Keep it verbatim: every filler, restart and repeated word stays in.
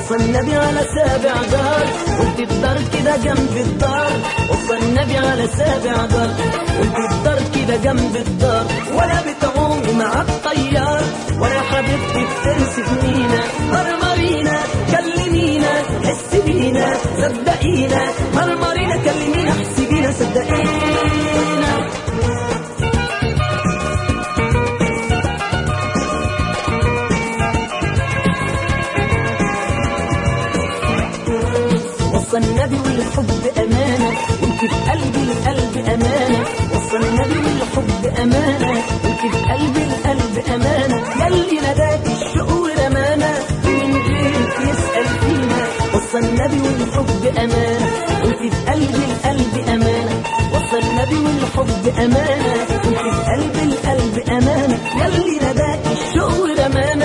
وصى النبي على سابع دار، قلت الدار كده جنب الدار. وصى النبي على سابع دار، قلت الدار كده جنب الدار. ولا بتعومي مع الطيار، ولا حبيبتي بترسي بنينا. مرمرينا كلمينا حس بينا صدقينا، مرمرينا كلمينا حس بينا صدقينا. وصى النبي والحب أمانة، وانت في قلبي القلب أمانة. وصى النبي والحب أمانة، وانت في قلبي القلب أمانة. ياللي نداك الشوق ورمانة، من غيرك يسأل فينا. وصى النبي والحب أمانة، وانت في قلبي القلب أمانة. وصى النبي والحب أمانة، وانت في قلبي القلب أمانة. ياللي نداك الشوق ورمانة،